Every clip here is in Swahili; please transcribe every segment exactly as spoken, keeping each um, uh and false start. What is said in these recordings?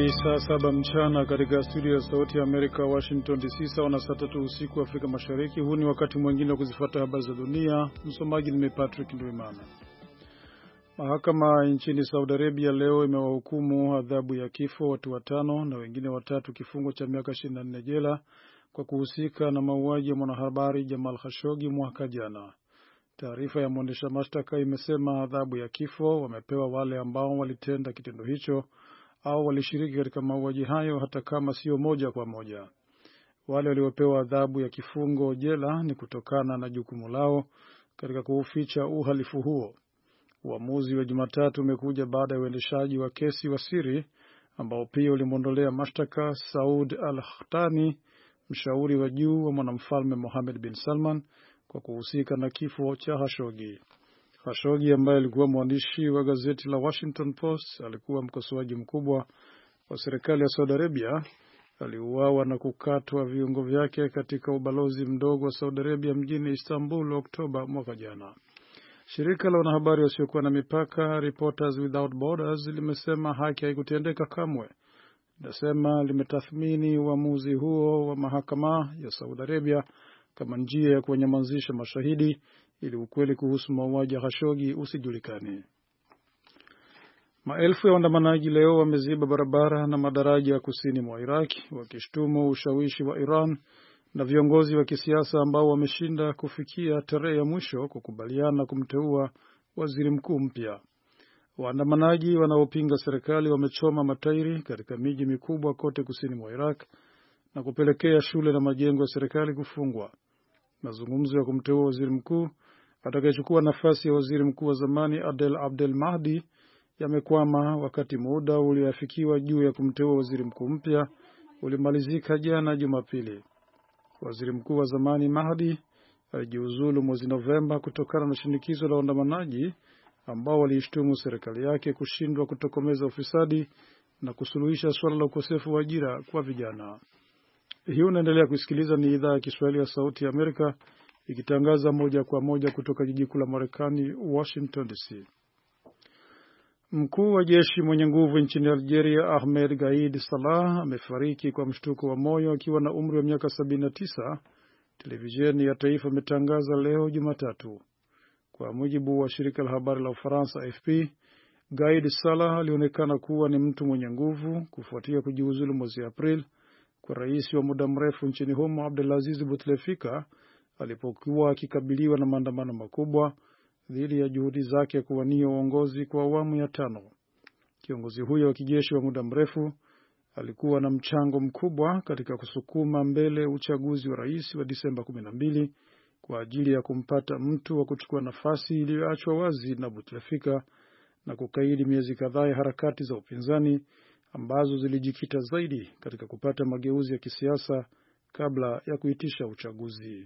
Ni saa saba mchana katika studio ya Sauti ya Amerika Washington D C, sawa na saa tatu usiku Afrika Mashariki. Huu ni wakati mwingine wa kuzifuata habari za dunia. Msomaji ni Patrick Ndwimana. Mahakama nchini Saudi Arabia leo imewahukumu adhabu ya kifo watu watano na wengine watatu kifungo cha miaka ishirini na nne jela kwa kuhusika na mauaji ya mwanahabari Jamal Khashoggi mwaka jana. Taarifa ya mwendesha mashtaka imesema adhabu ya kifo wamepewa wale ambao walitenda kitendo hicho au walishiriki katika mauaji hayo hata kama sio moja kwa moja. Wale waliopewa adhabu ya kifungo jela ni kutokana na jukumu lao katika kuuficha uhalifu huo. Uamuzi wa Jumatatu umekuja baada ya uendeshaji wa kesi wa siri ambao pia ulimwondolea mashtaka Saud Al-Khatani, mshauri wa juu wa mwanamfalme Mohammed bin Salman, kwa kuhusika na kifo cha Khashoggi. Khashoggi ambaye alikuwa mwandishi wa gazeti la Washington Post, alikuwa mkosoaji mkubwa wa serikali ya Saudi Arabia, aliuawa na kukatwa viungo vyake katika ubalozi mdogo wa Saudi Arabia mjini Istanbul Oktoba mwaka jana. Shirika la wanahabari wasiokuwa na mipaka Reporters Without Borders limesema haki haikutendeka kamwe. Linasema limetathmini uamuzi huo wa mahakama ya Saudi Arabia kama njia ya kuwanyamazisha mashahidi ili ukweli kuhusu mauaji ya Khashoggi usijulikane. Maelfu ya waandamanaji leo wameziba barabara na madaraja ya kusini mwa Iraq wakishtumu ushawishi wa Iran na viongozi wa kisiasa ambao wameshinda kufikia tarehe ya mwisho kukubaliana kumteua waziri mkuu mpya. Waandamanaji wanaopinga serikali wamechoma matairi katika miji mikubwa kote kusini mwa Iraq na kupelekea shule na majengo ya serikali kufungwa. Mazungumzo ya kumteua waziri mkuu atakayechukua nafasi ya waziri mkuu wa zamani Adel Abdel Mahdi yamekwama wakati muda ulioafikiwa juu ya kumteua waziri mkuu mpya ulimalizika jana Jumapili. Waziri mkuu wa zamani Mahdi alijiuzulu mwezi Novemba kutokana na shinikizo la waandamanaji ambao waliishtumu serikali yake kushindwa kutokomeza ufisadi na kusuluhisha suala la ukosefu wa ajira kwa vijana. Hii unaendelea kusikiliza, ni idhaa ya Kiswahili ya Sauti ya Amerika ikitangaza moja kwa moja kutoka jiji kuu la Marekani, Washington D C. Mkuu wa jeshi mwenye nguvu nchini Algeria Ahmed Gaid Salah amefariki kwa mshtuko wa moyo akiwa na umri wa miaka sabini na tisa, televisheni ya taifa imetangaza leo Jumatatu. Kwa mujibu wa shirika la habari la Ufaransa A F P, Gaid Salah alionekana kuwa ni mtu mwenye nguvu kufuatia kujiuzulu mwezi Aprili kwa rais wa muda mrefu nchini humo Abdelaziz Bouteflika alipokuwa akikabiliwa na maandamano makubwa dhidi ya juhudi zake kuwania uongozi kwa awamu ya tano. Kiongozi huyo wa kijeshi wa muda mrefu alikuwa na mchango mkubwa katika kusukuma mbele uchaguzi wa rais wa Disemba kumi na mbili kwa ajili ya kumpata mtu wa kuchukua nafasi iliyoachwa wazi na Bouteflika na kukaidi miezi kadhaa ya harakati za upinzani ambazo zilijikita zaidi katika kupata mageuzi ya kisiasa kabla ya kuitisha uchaguzi.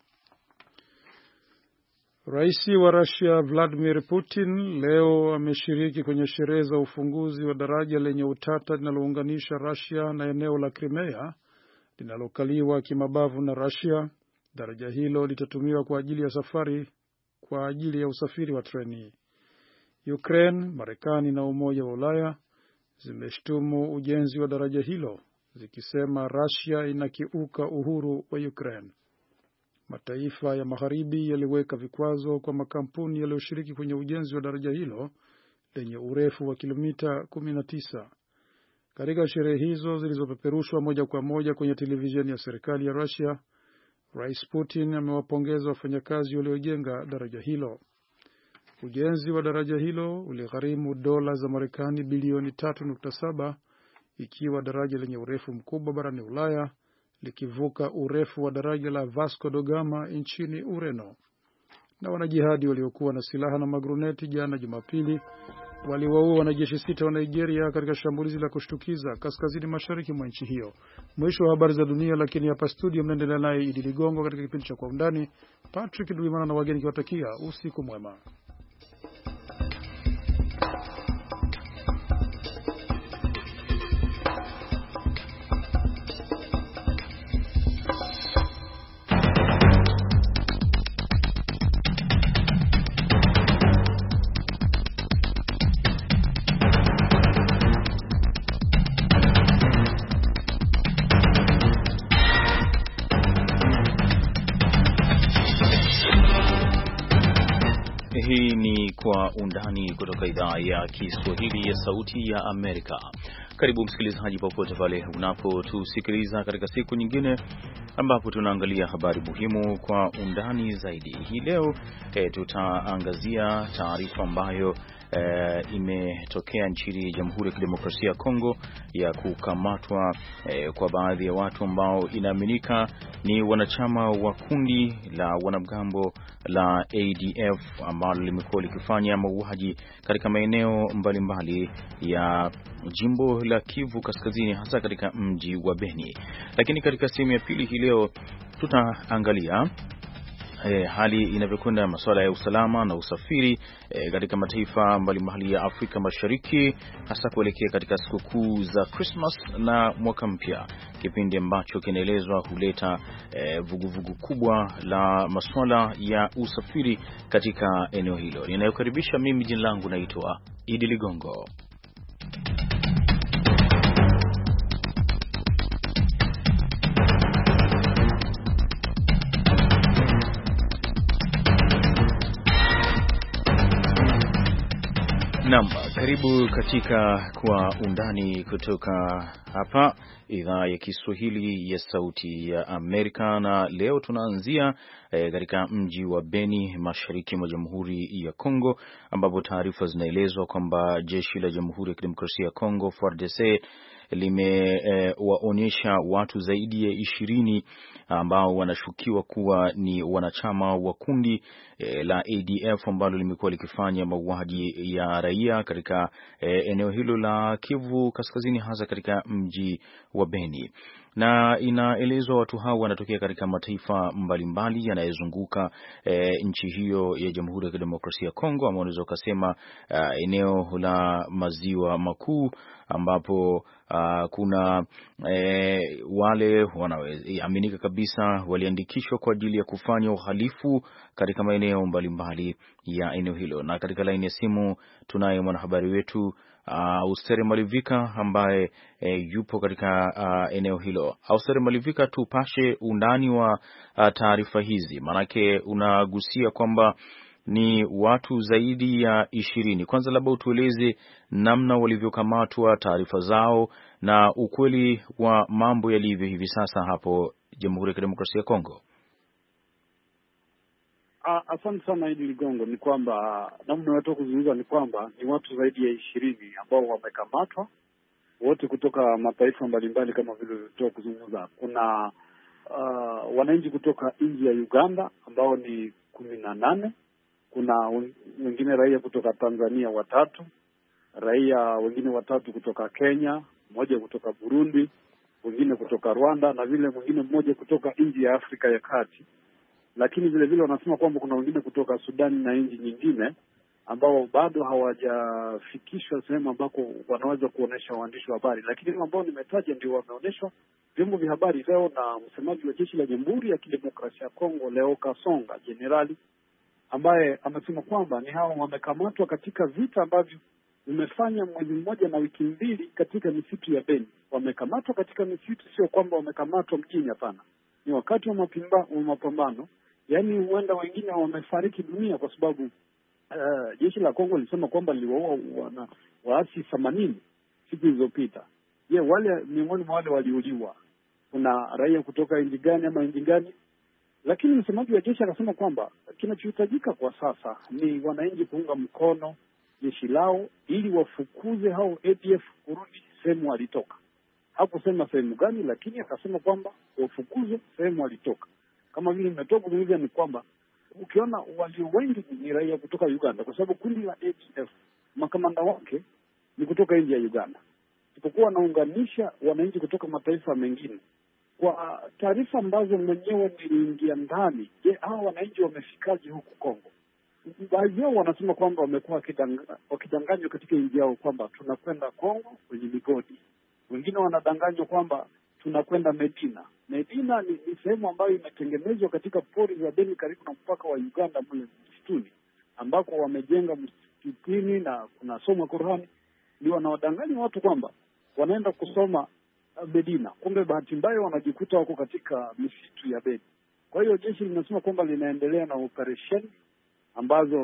Rais wa Russia Vladimir Putin leo ameshiriki kwenye sherehe za ufunguzi wa daraja lenye utata linalounganisha Russia na eneo la Crimea linalokaliwa kimabavu na Russia. Daraja hilo litatumiwa kwa ajili ya safari kwa ajili ya usafiri wa treni. Ukraine, Marekani na Umoja wa Ulaya zimeshtumu ujenzi wa daraja hilo zikisema Russia inakiuka uhuru wa Ukraine. Mataifa ya magharibi yaliweka vikwazo kwa makampuni yaliyoshiriki kwenye ujenzi wa daraja hilo lenye urefu wa kilomita kumi na tisa. Katika sherehe hizo zilizopeperushwa moja kwa moja kwenye televisheni ya serikali ya Russia, Rais Putin amewapongeza wafanyakazi waliojenga daraja hilo. Ujenzi wa daraja hilo uligharimu dola za Marekani bilioni tatu nukta saba, ikiwa daraja lenye urefu mkubwa barani Ulaya, likivuka urefu wa daraja la Vasco da Gama nchini Ureno. Na wanajihadi waliokuwa na silaha na magruneti jana Jumapili waliwaua wanajeshi sita wa Nigeria katika shambulizi la kushtukiza kaskazini mashariki mwa nchi hiyo. Mwisho wa habari za dunia, lakini hapa studio mnaendelea naye Idi Ligongo katika kipindi cha Kwa Undani. Patrick Ndwimana na wageni kiwatakia usiku mwema. Hii ni Kwa Undani kutoka idhaa ya Kiswahili ya Sauti ya Amerika. Karibu msikilizaji, popote pale unapotusikiliza katika siku nyingine ambapo tunaangalia habari muhimu kwa undani zaidi. Hii leo e, tutaangazia taarifa ambayo e, imetokea nchini Jamhuri ya Kidemokrasia ya Kongo ya kukamatwa e, kwa baadhi ya watu ambao inaaminika ni wanachama wa kundi la wanamgambo la A D F ambalo limekuwa likifanya mauaji katika maeneo mbalimbali ya jimbo la Kivu Kaskazini, hasa katika mji wa Beni. Lakini katika sehemu ya pili hii leo tutaangalia E, hali inavyokwenda masuala ya usalama na usafiri e, katika mataifa mbalimbali ya Afrika Mashariki, hasa kuelekea katika sikukuu za Christmas na mwaka mpya, kipindi ambacho kinaelezwa huleta e, vuguvugu kubwa la masuala ya usafiri katika eneo hilo. Ninayokaribisha mimi, jina langu naitwa Idi Ligongo. Naam, karibu katika Kwa Undani kutoka hapa idhaa ya Kiswahili ya Sauti ya Amerika, na leo tunaanzia e, katika mji wa Beni, mashariki mwa Jamhuri ya Kongo, ambapo taarifa zinaelezwa kwamba jeshi la Jamhuri ya Kidemokrasia ya Kongo F A R D C limewaonyesha e, watu zaidi ya ishirini ambao wanashukiwa kuwa ni wanachama wa kundi e, la A D F ambalo limekuwa likifanya mauaji ya raia katika e, eneo hilo la Kivu Kaskazini, hasa katika mji wa Beni. Na inaelezwa watu hao wanatokea katika mataifa mbalimbali yanayozunguka e, nchi hiyo ya Jamhuri ya Kidemokrasia ya Kongo, ama unaweza kusema uh, eneo la maziwa makuu, ambapo uh, kuna e, wale wanaoaminika kabisa waliandikishwa kwa ajili ya kufanya uhalifu katika maeneo mbalimbali ya eneo hilo. Na katika laini ya simu tunaye mwanahabari wetu Uh, Ustere Malivika ambaye eh, yupo katika uh, eneo hilo. Ustere Malivika, tupashe undani wa uh, taarifa hizi, manake unagusia kwamba ni watu zaidi ya ishirini. Kwanza labda utueleze namna walivyokamatwa, taarifa zao na ukweli wa mambo yalivyo hivi sasa hapo Jamhuri ya Kidemokrasia ya Kongo. Asante sana Idi Ligongo. Ni kwamba namna watu kuzungumza ni kwamba ni watu zaidi ya ishirini ambao wamekamatwa, wote kutoka mataifa mbalimbali kama vile tulitoa kuzungumza. Kuna uh, wananchi kutoka nchi ya Uganda ambao ni kumi na nane. Kuna wengine raia kutoka Tanzania watatu, raia wengine watatu kutoka Kenya, mmoja kutoka Burundi, wengine kutoka Rwanda, na vile mwingine mmoja kutoka nchi ya Afrika ya Kati. Lakini vile vile wanasema kwamba kuna wengine kutoka Sudani na nchi nyingine ambao bado hawajafikishwa sehemu ambako wanaweza kuonesha waandishi wa habari, lakini ambao nimetaja ndio wameonyeshwa vyombo vya habari leo na msemaji wa jeshi la Jamhuri ya Kidemokrasia ya Kongo Leo Kasonga, jenerali, ambaye amesema kwamba ni hao wamekamatwa katika vita ambavyo vimefanya mwezi mmoja na wiki mbili katika misitu ya Beni. Wamekamatwa katika misitu, sio kwamba wamekamatwa mjini, hapana. Ni wakati wa mapimba, wa mapambano. Yaani huenda wengine wamefariki dunia kwa sababu uh, jeshi la Kongo lilisema kwamba liwaua wana waasi themanini siku zilizopita. Je, wale miongoni mwa wale waliuliwa kuna raia kutoka nchi gani ama nchi gani? Lakini msemaji wa jeshi akasema kwamba kinachohitajika kwa sasa ni wananchi kuunga mkono jeshi lao ili wafukuze hao A D F kurudi sehemu walitoka. Hakusema sehemu gani, lakini akasema kwamba wafukuze sehemu walitoka. Kama vile nimetoka kuzungumza ni kwamba ukiona walio wengi ni raia kutoka Uganda, kwa sababu kundi la A D F makamanda wake ni kutoka nchi ya Uganda, isipokuwa wanaunganisha wananchi kutoka mataifa mengine. Kwa taarifa ambazo mwenyewe niliingia ndani, je, hao wananchi wamefikaje huku Kongo? Baadhi yao wanasema kwamba wamekuwa wakidanganywa katika nchi yao kwamba tunakwenda Kongo kwenye migodi. Wengine wanadanganywa kwamba tunakwenda Medina. Medina ni, ni sehemu ambayo imetengenezwa katika pori za Beni karibu na mpaka wa Uganda mle msituni, ambako wamejenga msikitini na kunasoma Qur'ani. Ni wanawadanganya watu kwamba wanaenda kusoma Medina, kumbe bahati mbaya wanajikuta wako katika misitu ya Beni. Kwa hiyo jeshi linasema kwamba linaendelea na operation ambazo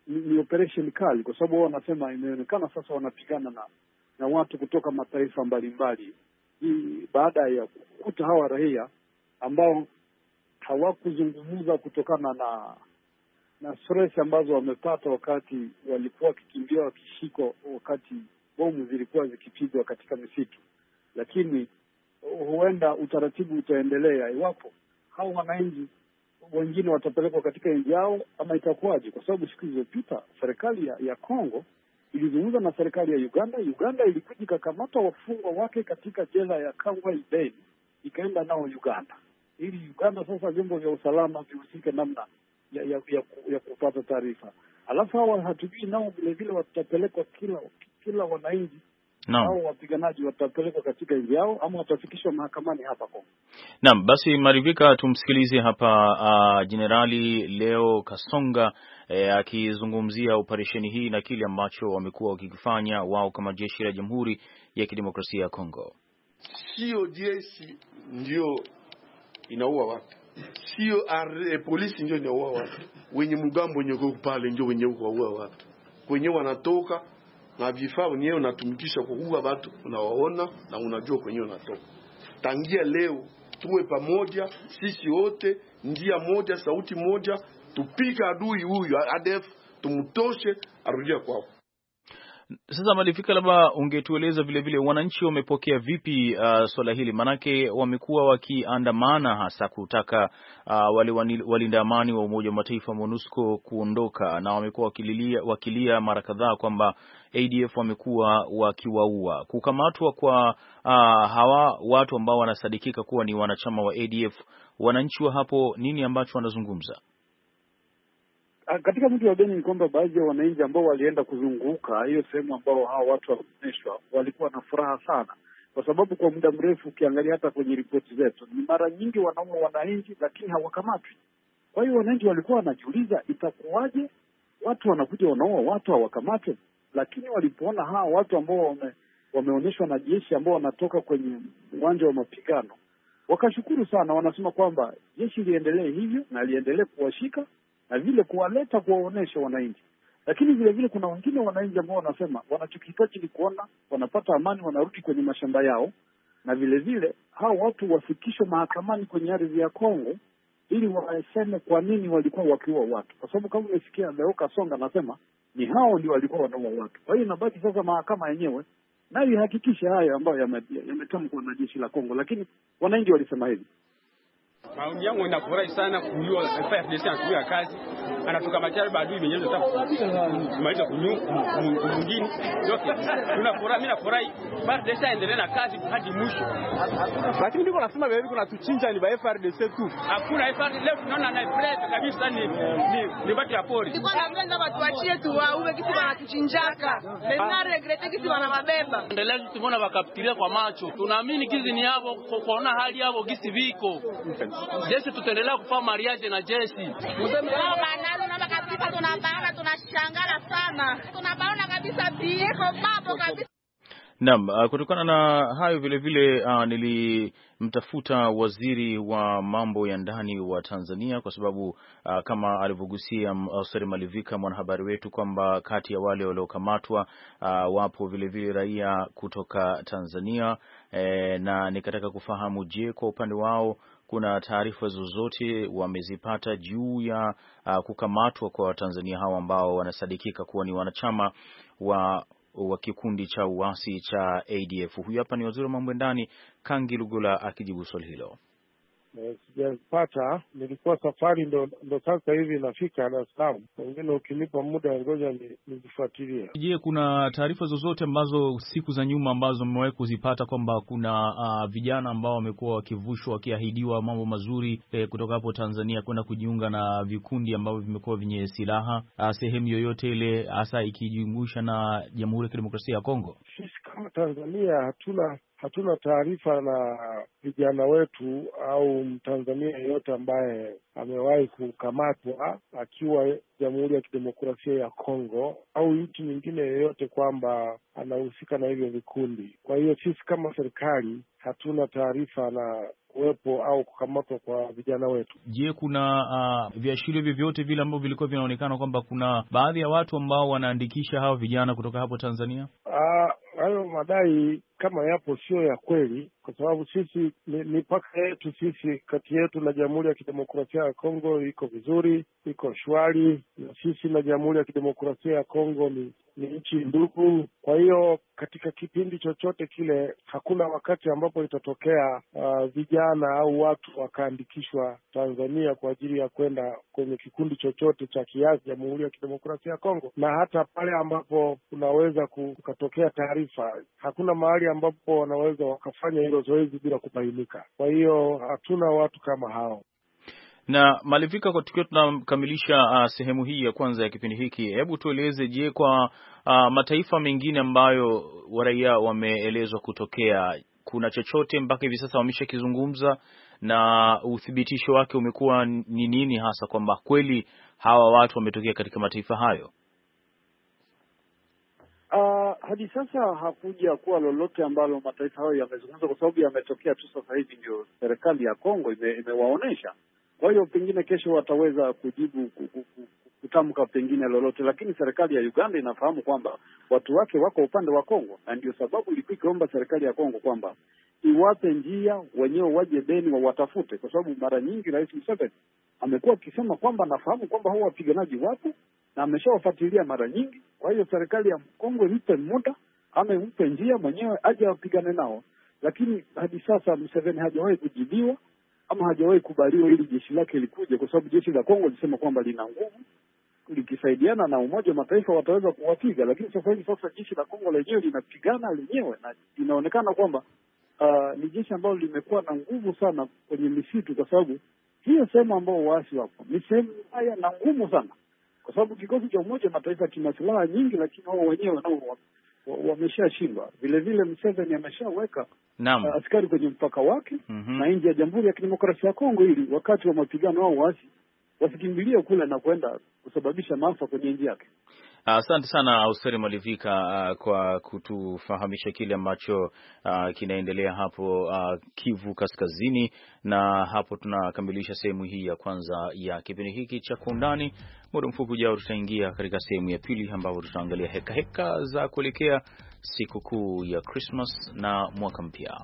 ni, ni operation kali, kwa sababu wao wanasema imeonekana sasa wanapigana na na watu kutoka mataifa mbalimbali. Hii baada ya kukuta hawa raia ambao hawakuzungumza kutokana na na stress ambazo wamepata wakati walikuwa wakikimbia wakishikwa, wakati bomu zilikuwa zikipigwa katika misitu. Lakini huenda utaratibu utaendelea iwapo hao wananchi wengine watapelekwa katika nchi yao ama itakuwaje, kwa sababu siku zilizopita serikali ya, ya Kongo ilizungumza na serikali ya Uganda. Uganda ilikuja ikakamata wafungwa wake katika jela ya Kangwai Bay, ikaenda nao Uganda, ili Uganda sasa vyombo vya usalama vihusike namna ya, ya, ya, ya kupata taarifa. Alafu hawa hatujui nao vile vile watapelekwa kila kila wananchi Naam. Hao wapiganaji watapelekwa katika nchi yao ama watafikishwa mahakamani hapa Kongo. Naam, basi Marivika, tumsikilize hapa Jenerali uh, Leo Kasonga eh, akizungumzia operesheni hii na kile ambacho wamekuwa wakikifanya wao kama jeshi la Jamhuri ya Kidemokrasia ya Kongo. Sio jeshi ndio inaua watu, sio polisi ndio inaua watu, wenye mgambo wenye pale ndio wenye kuua watu, kwenye wanatoka na vifaa wenyewe unatumikisha kuua watu, unawaona na unajua kwenye unatoka. Tangia leo tuwe pamoja sisi wote, njia moja, sauti moja, tupika adui huyu A D F, tumtoshe arudie kwao. Sasa Malifika, labda ungetueleza vile vile wananchi wamepokea vipi uh, swala hili, manake wamekuwa wakiandamana hasa kutaka uh, wale walinda amani wa Umoja wa Mataifa MONUSCO kuondoka, na wamekuwa wakilia, wakilia mara kadhaa kwamba A D F wamekuwa wakiwaua. Kukamatwa kwa uh, hawa watu ambao wanasadikika kuwa ni wanachama wa A D F, wananchi wa hapo nini ambacho wanazungumza? Katika mji wa Beni ni kwamba baadhi ya wananchi ambao walienda kuzunguka hiyo sehemu ambao hao watu wameonyeshwa walikuwa na furaha sana, kwa sababu kwa muda mrefu ukiangalia hata kwenye ripoti zetu ni mara nyingi wanaua wananchi lakini hawakamatwi. Kwa hiyo wananchi walikuwa wanajiuliza itakuwaje watu wanakuja wanaua watu hawakamatwe, lakini walipoona hao watu ambao wame, wameonyeshwa na jeshi ambao wanatoka kwenye uwanja wa mapigano wakashukuru sana. Wanasema kwamba jeshi liendelee hivyo na liendelee kuwashika na vile kuwaleta kuwaonesha wananchi. Lakini vile vile kuna wengine wananchi ambao wanasema wanachokihitaji ni kuona wanapata amani, wanarudi kwenye mashamba yao, na vile vile hao watu wafikishwe mahakamani kwenye ardhi ya Kongo ili waseme kwa nini walikuwa wakiua watu, kwa sababu kama umesikia Leo Kasonga anasema ni hao ndio walikuwa wanaua watu. Kwa hiyo inabaki sasa mahakama yenyewe nayo ihakikishe haya ambayo yametamkwa na jeshi la Kongo, lakini wananchi walisema hivi. Maoni yangu ninafurahi sana kujua F A R D C anatumia kazi, anatoka machari badui mwenyewe nataka kumaliza kunyu mwingine yote. Tunafurahi, mimi nafurahi F A R D C aendelee na kazi hadi mwisho. Lakini ndiko nasema wewe kuna tuchinja ni ba F A R D C tu. Hakuna F A R D C leo tunaona na press kabisa ni ni ni bati ya pori. Niko napenda watu wachie tu wauwe kitu wanatuchinjaka. Mimi regrete kitu wanababeba. Endelea tumeona wakapitilia kwa macho. Tunaamini kizi ni hapo kuona hali hapo gisi viko. Jeshi tutaendelea kufanya mariage na jeshi. Mseme hao banazo na kabisa tunabaona tunashangana sana. Tunabaona kabisa bieko babo kabisa. Naam, uh, kutokana na hayo vile vile uh, nilimtafuta waziri wa mambo ya ndani wa Tanzania kwa sababu uh, kama alivyogusia Auseri Malivika mwanahabari wetu kwamba kati ya wale waliokamatwa uh, wapo vile vile raia kutoka Tanzania eh, na nikataka kufahamu, je, kwa upande wao kuna taarifa zozote wamezipata juu ya uh, kukamatwa kwa Watanzania hao ambao wanasadikika kuwa ni wanachama wa wa kikundi cha uasi cha A D F. Huyu hapa ni waziri wa mambo ya ndani Kangi Lugola akijibu swali hilo. Sijapata, nilikuwa safari ndo, ndo sasa hivi nafika Dar es Salaam. Wengine ukinipa muda ngoja nizifuatilie. Je, kuna taarifa zozote ambazo siku za nyuma ambazo mmewahi kuzipata kwamba kuna uh, vijana ambao wamekuwa wakivushwa wakiahidiwa mambo mazuri eh, kutoka hapo Tanzania kwenda kujiunga na vikundi ambavyo vimekuwa vyenye silaha uh, sehemu yoyote ile, hasa ikijumuisha na Jamhuri ya Kidemokrasia ya Kongo? Sisi kama Tanzania hatuna hatuna taarifa na vijana wetu au Mtanzania yeyote ambaye amewahi kukamatwa akiwa Jamhuri ya Kidemokrasia ya Kongo au nchi nyingine yoyote kwamba anahusika na hivyo vikundi. Kwa hiyo sisi kama serikali hatuna taarifa na kuwepo au kukamatwa kwa vijana wetu. Je, kuna uh, viashirio vyovyote vile ambavyo vilikuwa vinaonekana kwamba kuna baadhi ya watu ambao wanaandikisha hao vijana kutoka hapo Tanzania? Uh, hayo madai kama yapo sio ya kweli, kwa sababu sisi mipaka yetu sisi kati yetu na Jamhuri ya Kidemokrasia ya Kongo iko vizuri, iko shwari, na sisi na Jamhuri ya Kidemokrasia ya Kongo ni ni nchi ndugu. Kwa hiyo katika kipindi chochote kile hakuna wakati ambapo itatokea uh, vijana au watu wakaandikishwa Tanzania kwa ajili ya kwenda kwenye kikundi chochote cha kiasi Jamhuri ya Kidemokrasia ya Kongo. Na hata pale ambapo kunaweza kukatokea taarifa, hakuna mahali ambapo wanaweza wakafanya hilo zoezi bila kubainika. Kwa hiyo hatuna watu kama hao. Na Malivika, kwa tukiwa tunakamilisha uh, sehemu hii ya kwanza ya kipindi hiki, hebu tueleze, je, kwa uh, mataifa mengine ambayo waraia wameelezwa kutokea, kuna chochote mpaka hivi sasa wameshakizungumza na uthibitisho wake umekuwa ni nini hasa kwamba kweli hawa watu wametokea katika mataifa hayo? Uh, hadi sasa hakuja kuwa lolote ambalo mataifa hayo yamezungumza, kwa sababu yametokea tu sasa hivi, ndio serikali ya Kongo ime, imewaonesha. Kwa hiyo pengine kesho wataweza kujibu kutamka pengine lolote, lakini serikali ya Uganda inafahamu kwamba watu wake wako upande wa Kongo, na ndio sababu ilikuwa ikiomba serikali ya Kongo kwamba iwape njia wenyewe waje Beni wawatafute, kwa sababu mara nyingi Rais Museveni amekuwa akisema kwamba anafahamu kwamba hao wapiganaji wapo na ameshawafuatilia mara nyingi. Kwa hiyo serikali ya Kongo impe muda ama impe njia mwenyewe aje wapigane nao, lakini hadi sasa Museveni hajawahi kujibiwa ama hajawahi kubaliwa ili jeshi lake likuje, kwa sababu jeshi la Kongo lisema kwamba lina nguvu, likisaidiana na Umoja wa Mataifa wataweza kuwapiga. Lakini sasa hivi sasa jeshi la Kongo lenyewe linapigana lenyewe, na inaonekana kwamba uh, ni jeshi ambalo limekuwa na nguvu sana kwenye misitu, kwa sababu hiyo sehemu ambao waasi wapo ni sehemu mbaya na ngumu sana, kwa sababu kikosi cha Umoja wa Mataifa kina silaha nyingi, lakini wao wenyewe nao wameshashindwa. Vile vile Museveni ameshaweka uh, askari kwenye mpaka wake mm -hmm. na nje ya Jamhuri ya Kidemokrasia ya Kongo, ili wakati wa mapigano wao waasi wasikimbilie kule na kwenda kusababisha maafa kwenye nchi yake. Asante uh, sana Austeri Malivika uh, kwa kutufahamisha kile ambacho uh, kinaendelea hapo uh, Kivu Kaskazini, na hapo tunakamilisha sehemu hii ya kwanza ya kipindi hiki cha Kwa Undani. Muda mfupi ujao tutaingia katika sehemu ya pili ambapo tutaangalia heka heka za kuelekea sikukuu ya Christmas na mwaka mpya.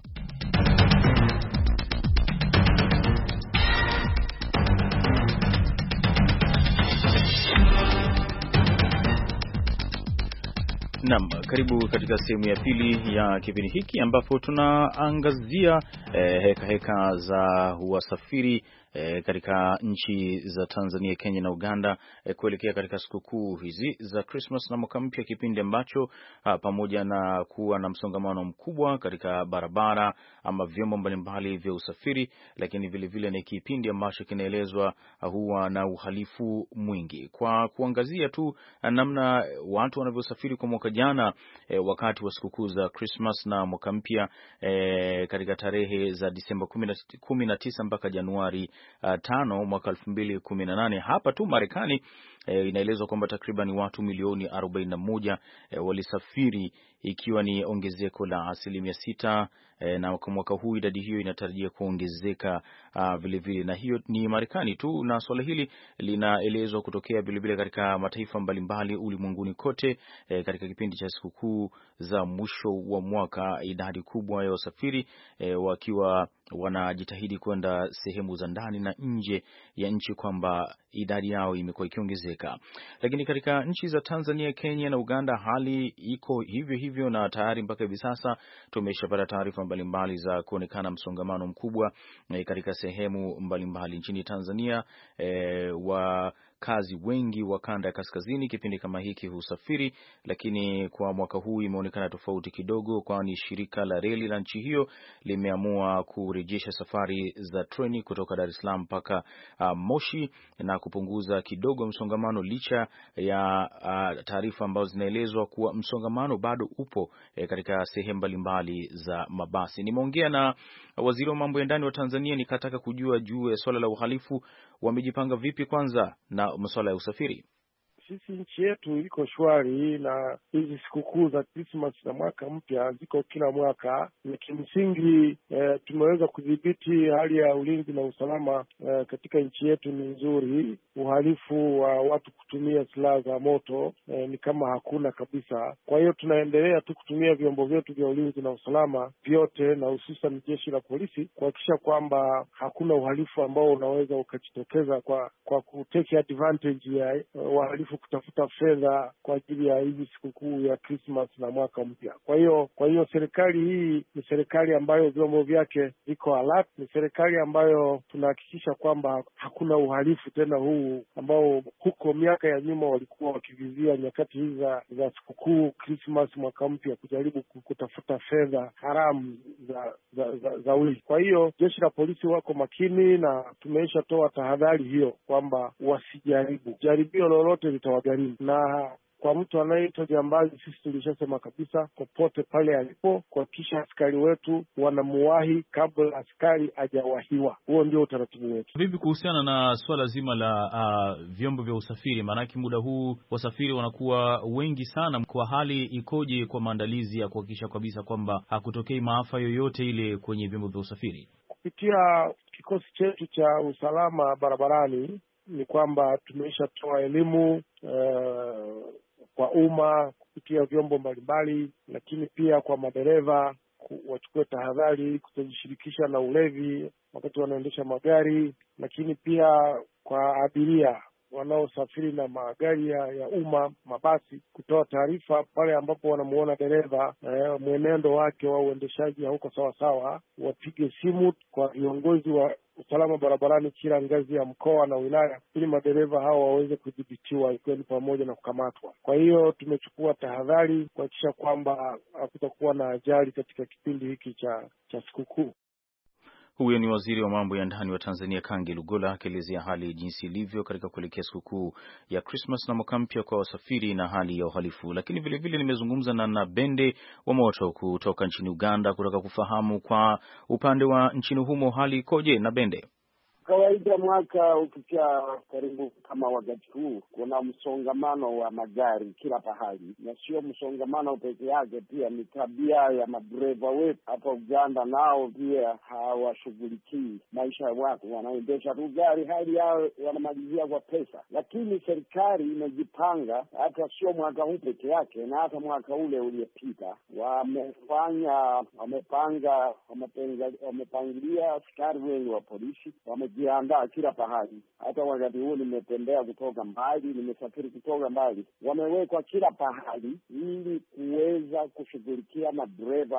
Naam, karibu katika sehemu ya pili ya kipindi hiki ambapo tunaangazia eh, heka heka za wasafiri E, katika nchi za Tanzania, Kenya na Uganda e, kuelekea katika sikukuu hizi za Christmas na mwaka mpya, kipindi ambacho ha, pamoja na kuwa na msongamano mkubwa katika barabara ama vyombo mbalimbali vya usafiri, lakini vile vile ni kipindi ambacho kinaelezwa huwa na uhalifu mwingi. Kwa kuangazia tu namna watu wanavyosafiri kwa mwaka jana e, wakati wa sikukuu za Christmas na mwaka mpya e, katika tarehe za Disemba kumi na tisa mpaka Januari Uh, tano mwaka elfu mbili kumi na nane, hapa tu Marekani eh, inaelezwa kwamba takriban watu milioni arobaini na moja eh, walisafiri, ikiwa ni ongezeko la asilimia sita eh, na kwa mwaka huu idadi hiyo inatarajia kuongezeka uh, vile vile, na hiyo ni Marekani tu, na swala hili linaelezwa kutokea vile vile katika mataifa mbalimbali ulimwenguni kote eh, katika kipindi cha sikukuu za mwisho wa mwaka, idadi kubwa ya wasafiri eh, wakiwa wanajitahidi kwenda sehemu za ndani na nje ya nchi, kwamba idadi yao imekuwa ikiongezeka. Lakini katika nchi za Tanzania, Kenya na Uganda hali iko hivyo hivyo, na tayari mpaka hivi sasa tumeshapata taarifa mbalimbali za kuonekana msongamano mkubwa e, katika sehemu mbalimbali nchini Tanzania. E, wa kazi wengi wa kanda ya kaskazini kipindi kama hiki husafiri, lakini kwa mwaka huu imeonekana tofauti kidogo, kwani shirika la reli la nchi hiyo limeamua kurejesha safari za treni kutoka Dar es Salaam mpaka uh, Moshi na kupunguza kidogo msongamano, licha ya uh, taarifa ambazo zinaelezwa kuwa msongamano bado upo eh, katika sehemu mbalimbali za mabasi. Nimeongea na waziri wa mambo ya ndani wa Tanzania, nikataka kujua juu ya swala la uhalifu, wamejipanga vipi kwanza na masuala ya usafiri. sisi nchi yetu iko shwari, na hizi sikukuu za Christmas na mwaka mpya ziko kila mwaka, na kimsingi eh, tumeweza kudhibiti hali ya ulinzi na usalama eh, katika nchi yetu ni nzuri. Uhalifu wa watu kutumia silaha za moto eh, ni kama hakuna kabisa. Kwa hiyo tunaendelea tu kutumia vyombo vyetu vya ulinzi na usalama vyote, na hususan jeshi la polisi, kuhakikisha kwamba hakuna uhalifu ambao unaweza ukajitokeza kwa kwa kutake advantage ya uh, wahalifu kutafuta fedha kwa ajili ya hizi sikukuu ya Christmas na mwaka mpya. Kwa hiyo kwa hiyo serikali hii ni serikali ambayo vyombo vyake viko alert, ni serikali ambayo tunahakikisha kwamba hakuna uhalifu tena huu ambao huko miaka ya nyuma walikuwa wakivizia nyakati hizi za, za sikukuu Christmas, mwaka mpya, kujaribu kutafuta fedha haramu za za, za, za wizi. Kwa hiyo jeshi la polisi wako makini, na tumeisha toa tahadhari hiyo kwamba wasijaribu, jaribio lolote litawagharimu. Na kwa mtu anayeitwa jambazi, sisi tulishasema kabisa, popote pale alipo, kuhakikisha askari wetu wanamuwahi kabla askari hajawahiwa. Huo ndio utaratibu wetu. Vipi kuhusiana na swala zima la uh, vyombo vya usafiri? Maanake muda huu wasafiri wanakuwa wengi sana. Kwa hali ikoje kwa maandalizi ya kuhakikisha kabisa kwamba hakutokei maafa yoyote ile kwenye vyombo vya usafiri? Kupitia kikosi chetu cha usalama barabarani ni kwamba tumeishatoa elimu uh, kwa umma kupitia vyombo mbalimbali, lakini pia kwa madereva wachukue tahadhari kutojishirikisha na ulevi wakati wanaendesha magari, lakini pia kwa abiria wanaosafiri na magari ya, ya umma, mabasi, kutoa taarifa pale ambapo wanamuona dereva eh, mwenendo wake wa uendeshaji hauko sawa sawa, wapige simu kwa viongozi wa usalama barabarani kila ngazi ya mkoa na wilaya, ili madereva hao waweze kudhibitiwa, ikiwa ni pamoja na kukamatwa. Kwa hiyo tumechukua tahadhari kuhakikisha kwamba hakutakuwa na ajali katika kipindi hiki cha cha sikukuu. Huyo ni waziri wa mambo ya ndani wa Tanzania, Kangi Lugola, akielezea hali jinsi ilivyo katika kuelekea sikukuu ya Christmas na mwaka mpya kwa wasafiri na hali ya uhalifu. Lakini vile vile nimezungumza na Nabende wa Moto kutoka nchini Uganda kutaka kufahamu kwa upande wa nchini humo hali ikoje. Nabende: Kawaida mwaka ukicha karibu kama wakati huu kuna msongamano wa magari kila pahali, na sio msongamano peke yake, pia ni tabia ya madereva wetu hapa Uganda. Nao pia hawashughulikii maisha ya watu, wanaendesha tu gari hali yao wanamalizia kwa pesa. Lakini serikali imejipanga, hata sio mwaka huu peke yake, na hata mwaka ule uliopita wamefanya wamepanga wamepangilia askari wengi wa polisi, wame jiandaa kila pahali. Hata wakati huu nimetembea kutoka mbali, nimesafiri kutoka mbali, wamewekwa kila pahali ili kuweza kushughulikia madereva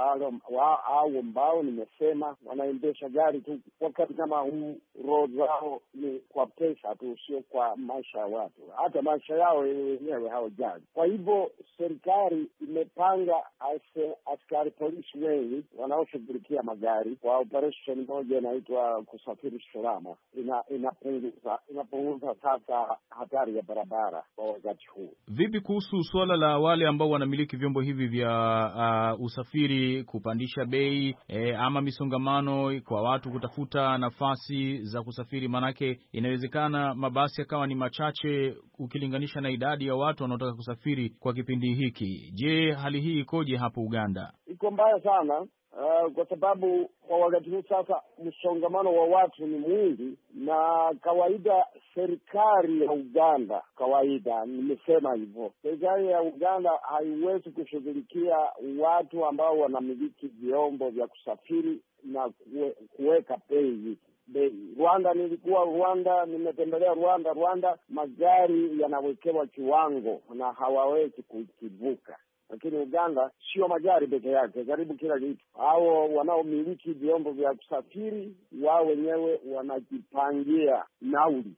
au ambao nimesema wanaendesha gari tu wakati kama huu. Roho zao ni kwa pesa tu, sio kwa maisha ya watu, hata maisha yao wenyewe hawajali. Kwa hivyo serikali imepanga askari polisi wengi wanaoshughulikia magari kwa operation moja inaitwa kusafiri salama. Ina, inapunguza inapunguza sasa hatari ya barabara kwa wakati huu. Vipi kuhusu suala la wale ambao wanamiliki vyombo hivi vya uh, usafiri kupandisha bei eh, ama misongamano kwa watu kutafuta nafasi za kusafiri? Manake inawezekana mabasi yakawa ni machache ukilinganisha na idadi ya watu wanaotaka kusafiri kwa kipindi hiki. Je, hali hii ikoje hapo Uganda? Iko mbaya sana. Uh, kwa sababu kwa wakati huu sasa msongamano wa watu ni mwingi, na kawaida serikali ya Uganda, kawaida nimesema hivyo, serikali ya Uganda haiwezi kushughulikia watu ambao wanamiliki vyombo vya kusafiri na kuweka bei. Rwanda, nilikuwa Rwanda, nimetembelea Rwanda. Rwanda magari yanawekewa kiwango na hawawezi kukivuka. Lakini Uganda sio magari peke yake, karibu kila kitu. Hao wanaomiliki vyombo vya kusafiri wao wenyewe wanajipangia nauli,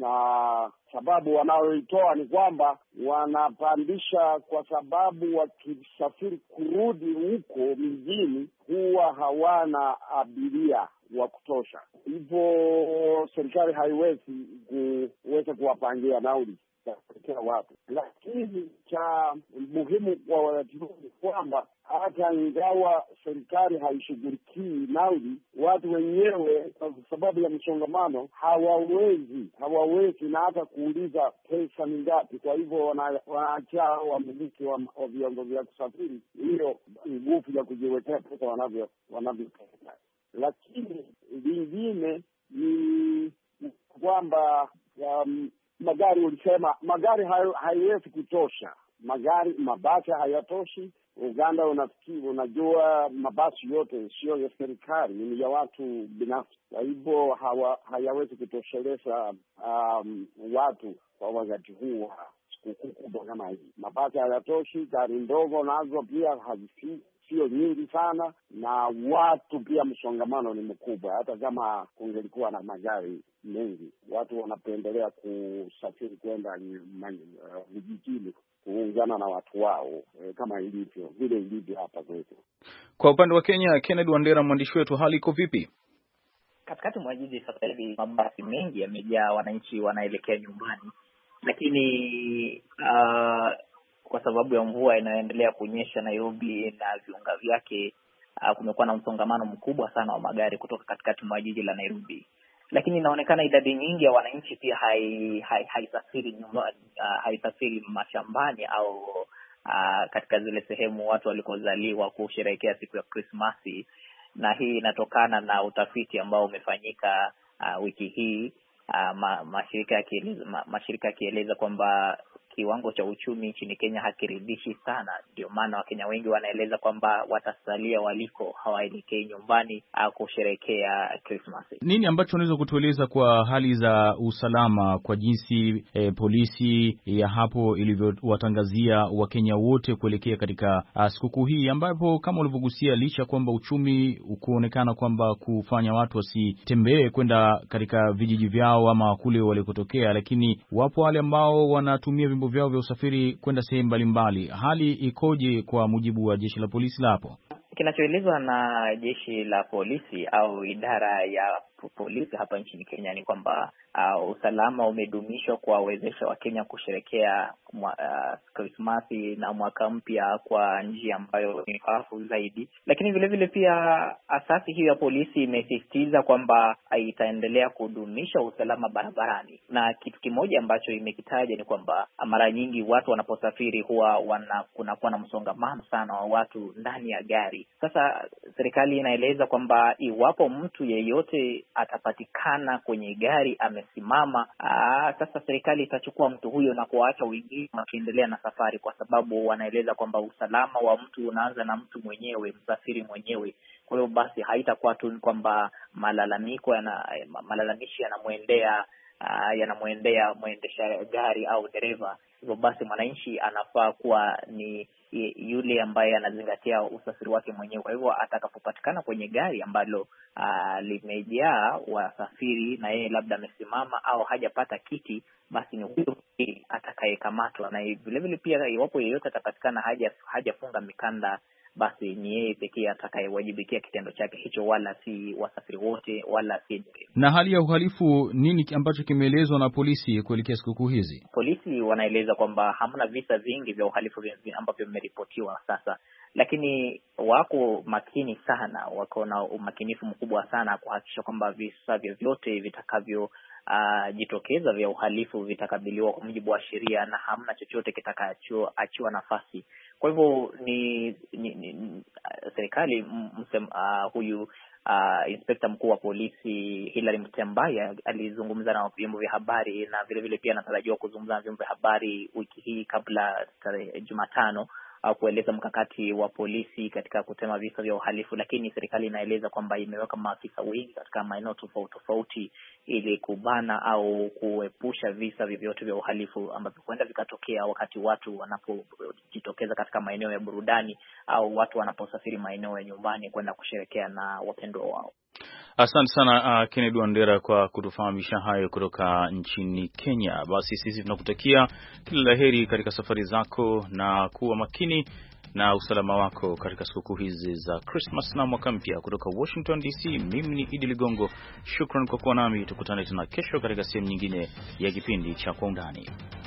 na sababu wanaoitoa ni kwamba wanapandisha kwa sababu wakisafiri kurudi huko mijini huwa hawana abiria wa kutosha. Hivyo serikali haiwezi kuweza kuwapangia nauli watu. Lakini cha muhimu kwa wakati huu ni kwamba hata ingawa serikali haishughulikii nauli, watu wenyewe kwa sababu ya msongamano hawawezi hawawezi na hata kuuliza pesa ni ngapi. Kwa hivyo wanaacha wamiliki wa, wa vyombo vya kusafiri hiyo nguvu ya kujiwekea pesa wanavyo wanavyopenda. Lakini lingine ni kwamba um, magari ulisema magari haiwezi kutosha. Magari mabasi hayatoshi. Uganda unafikiri, unajua mabasi yote sio ya serikali, ni ya watu binafsi. Kwa hivyo hawa hayawezi kutosheleza um, watu kwa wakati huu wa sikukuu kubwa kama hii. Mabasi hayatoshi, gari ndogo nazo pia hazifiki, sio nyingi sana, na watu pia msongamano ni mkubwa. Hata kama kungelikuwa na magari mengi, watu wanapendelea kusafiri kwenda vijijini uh, kuungana na watu wao e, kama ilivyo vile ilivyo hapa kwetu. Kwa upande wa Kenya, Kennedy Wandera mwandishi wetu, hali iko vipi? Katikati mwa jiji sasa hivi mabasi mengi yamejaa, wananchi wanaelekea nyumbani, lakini uh, kwa sababu ya mvua inayoendelea kunyesha Nairobi na viunga vyake, uh, kumekuwa na msongamano mkubwa sana wa magari kutoka katikati mwa jiji la Nairobi. Lakini inaonekana idadi nyingi ya wananchi pia hai, hai, haisafiri nyumbani, uh, haisafiri mashambani au uh, katika zile sehemu watu walikozaliwa kusherehekea siku ya Krismasi. Na hii inatokana na utafiti ambao umefanyika uh, wiki hii, uh, ma, mashirika yakieleza ma, mashirika yakieleza kwamba kiwango cha uchumi nchini Kenya hakiridhishi sana. Ndio maana Wakenya wengi wanaeleza kwamba watasalia waliko, hawaelekei nyumbani au kusherehekea Christmas. Nini ambacho unaweza kutueleza kwa hali za usalama, kwa jinsi eh, polisi ya hapo ilivyowatangazia Wakenya wote kuelekea katika sikukuu hii, ambapo kama ulivyogusia, licha kwamba uchumi ukuonekana kwamba kufanya watu wasitembee kwenda katika vijiji vyao ama kule walikotokea, lakini wapo wale ambao wanatumia vimbo vyao vya usafiri kwenda sehemu mbalimbali. Hali ikoje kwa mujibu wa jeshi la polisi lapo? Kinachoelezwa na jeshi la polisi au idara ya polisi hapa nchini Kenya ni kwamba uh, usalama umedumishwa kuwawezesha Wakenya kusherehekea Krismasi uh, na mwaka mpya kwa njia ambayo ni nafuu zaidi. Lakini vile vile pia asasi hiyo ya polisi imesisitiza kwamba itaendelea kudumisha usalama barabarani, na kitu kimoja ambacho imekitaja ni kwamba mara nyingi watu wanaposafiri huwa wana kunakuwa na msongamano sana wa watu ndani ya gari. Sasa serikali inaeleza kwamba iwapo mtu yeyote atapatikana kwenye gari amesimama, aa, sasa serikali itachukua mtu huyo na kuacha wengine wakiendelea na safari, kwa sababu wanaeleza kwamba usalama wa mtu unaanza na mtu mwenyewe, msafiri mwenyewe. Kwa hiyo basi haitakuwa tu kwamba malalamiko yana malalamishi yanamwendea uh, yanamwendea mwendesha gari au dereva. Hivyo basi mwananchi anafaa kuwa ni yule ambaye anazingatia usafiri wake mwenyewe. Kwa hivyo atakapopatikana kwenye gari ambalo uh, limejaa wasafiri na yeye labda amesimama au hajapata kiti, basi ni huyo atakayekamatwa. Na vile vile pia iwapo yeyote atapatikana haja hajafunga mikanda, basi ni yeye pekee atakayewajibikia kitendo chake hicho, wala si wasafiri wote, wala si. Na hali ya uhalifu, nini ambacho kimeelezwa na polisi kuelekea sikukuu hizi? Polisi wanaeleza kwamba hamna visa vingi vya uhalifu ambavyo vimeripotiwa sasa, lakini wako makini sana, wako na umakinifu mkubwa sana kuhakikisha kwamba visa vyote vitakavyo Uh, jitokeza vya uhalifu vitakabiliwa kwa mujibu wa sheria na hamna chochote kitakachoachiwa nafasi. Kwa hivyo ni, ni, ni serikali msem, uh, huyu uh, inspekta mkuu wa polisi Hilary Mutyambai alizungumza na vyombo vya habari, na vile vile pia anatarajiwa kuzungumza na vyombo vya habari wiki hii kabla tarehe Jumatano au kueleza mkakati wa polisi katika kutema visa vya uhalifu. Lakini serikali inaeleza kwamba imeweka maafisa wengi katika maeneo tofauti tofauti ili kubana au kuepusha visa vyovyote vya uhalifu ambavyo huenda vikatokea wakati watu wanapojitokeza katika maeneo ya burudani au watu wanaposafiri maeneo ya nyumbani kwenda kusherehekea na wapendwa wao. Asante sana uh, Kennedy Wandera kwa kutufahamisha hayo kutoka nchini Kenya. Basi sisi tunakutakia kila laheri katika safari zako na kuwa makini na usalama wako katika sikukuu hizi za Christmas na mwaka mpya. Kutoka Washington D C, mimi ni Idi Ligongo. Shukran kwa kuwa nami. Tukutane tena kesho katika sehemu nyingine ya kipindi cha Kwa Undani.